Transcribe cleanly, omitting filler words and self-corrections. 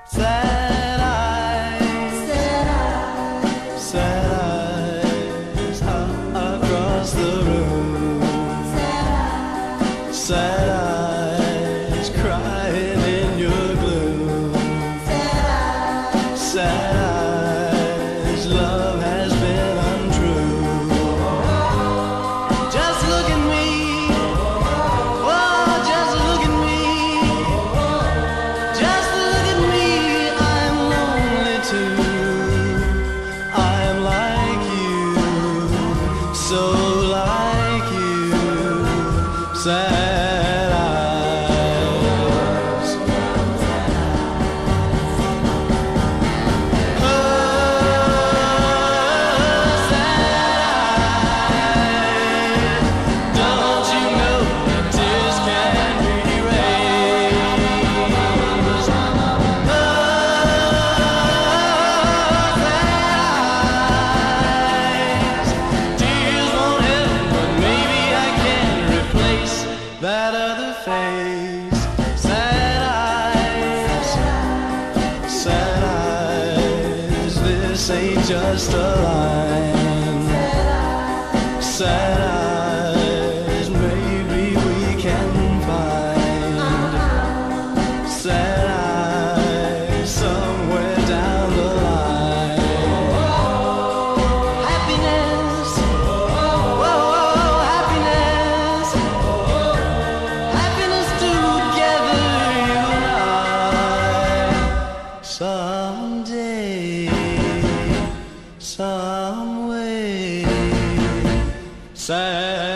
Sad eyes, sad eyes across the room. Sad eyes crying in your gloom. Sad eyes, love has been untrue. Just look at me, oh, just look at me. Just look at me, I'm lonely too. I'm like you, so like you. Sad eyes. Oh, sad eyes. Don't you know that tears can be erased? Oh, sad eyes. Tears won't help, but maybe I can replace that other face. Sad eyes, sad eyes. This ain't just a line. Sad eyes, maybe we can find sad eyes somewhere down the line. Happiness, oh, happiness. Happiness together, you and I. Someday, some way. Sad